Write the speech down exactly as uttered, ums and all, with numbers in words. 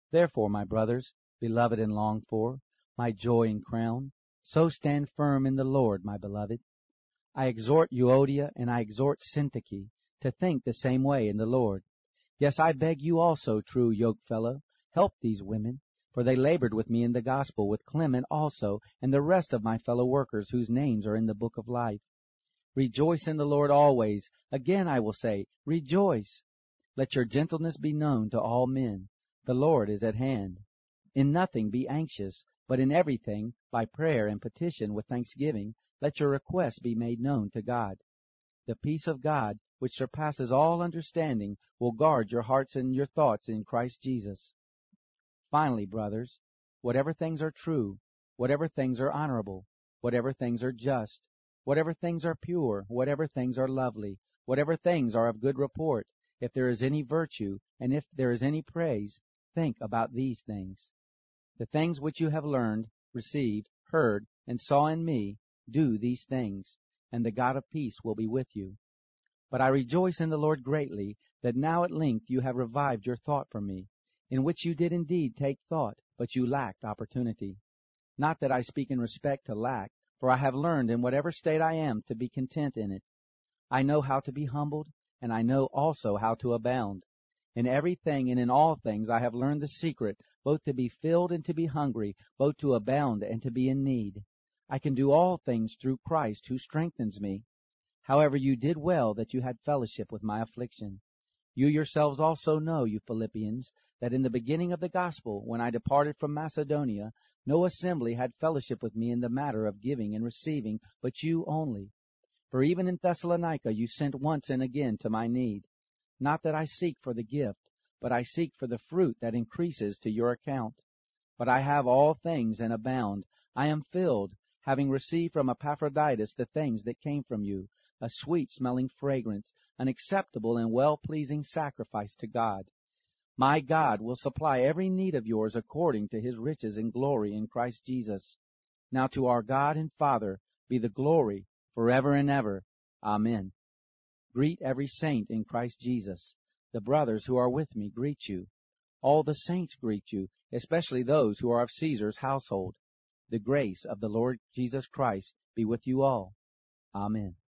Therefore, my brothers, beloved and longed for, my joy and crown, so stand firm in the Lord, my beloved. I exhort Euodia and I exhort Syntyche to think the same way in the Lord. Yes, I beg you also, true yokefellow, help these women, for they labored with me in the gospel, with Clement also, and the rest of my fellow workers whose names are in the book of life. Rejoice in the Lord always. Again I will say, rejoice. Let your gentleness be known to all men. The Lord is at hand. In nothing be anxious, but in everything, by prayer and petition with thanksgiving, let your requests be made known to God. The peace of God, which surpasses all understanding, will guard your hearts and your thoughts in Christ Jesus. Finally, brothers, whatever things are true, whatever things are honorable, whatever things are just, whatever things are pure, whatever things are lovely, whatever things are of good report, if there is any virtue, and if there is any praise, think about these things. The things which you have learned, received, heard, and saw in me, do these things, and the God of peace will be with you. But I rejoice in the Lord greatly, that now at length you have revived your thought for me, in which you did indeed take thought, but you lacked opportunity. Not that I speak in respect to lack, for I have learned in whatever state I am to be content in it. I know how to be humbled, and I know also how to abound. In everything and in all things I have learned the secret, both to be filled and to be hungry, both to abound and to be in need. I can do all things through Christ who strengthens me. However, you did well that you had fellowship with my affliction. You yourselves also know, you Philippians, that in the beginning of the gospel, when I departed from Macedonia, no assembly had fellowship with me in the matter of giving and receiving, but you only. For even in Thessalonica you sent once and again to my need. Not that I seek for the gift, but I seek for the fruit that increases to your account. But I have all things and abound. I am filled, having received from Epaphroditus the things that came from you, a sweet-smelling fragrance, an acceptable and well-pleasing sacrifice to God. My God will supply every need of yours according to his riches and glory in Christ Jesus. Now to our God and Father be the glory forever and ever. Amen. Greet every saint in Christ Jesus. The brothers who are with me greet you. All the saints greet you, especially those who are of Caesar's household. The grace of the Lord Jesus Christ be with you all. Amen.